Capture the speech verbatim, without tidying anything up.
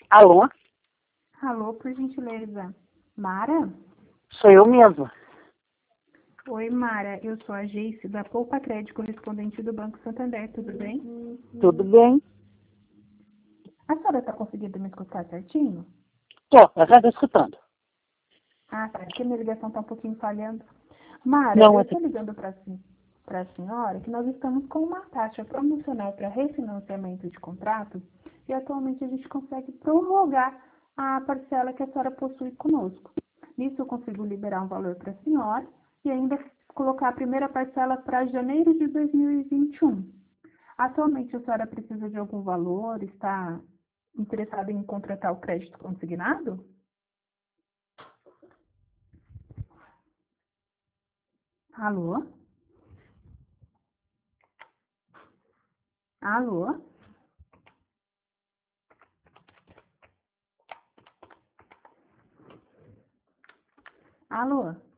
Alô? Alô, por gentileza. Mara? Sou eu mesma. Oi, Mara. Eu sou a Geice, da Poupa Crédito, correspondente do Banco Santander. Tudo bem? Tudo bem? A senhora está conseguindo me escutar certinho? Tô, eu já estou escutando. Ah, tá. Porque minha ligação está um pouquinho falhando. Mara, Não, eu é... estou ligando para a senhora que nós estamos com uma taxa promocional para refinanciamento de contrato e atualmente a gente consegue prorrogar a parcela que a senhora possui conosco. Nisso eu consigo liberar um valor para a senhora e ainda colocar a primeira parcela para janeiro de dois mil e vinte e um. Atualmente a senhora precisa de algum valor? Está interessada em contratar o crédito consignado? Alô? Alô? Alô?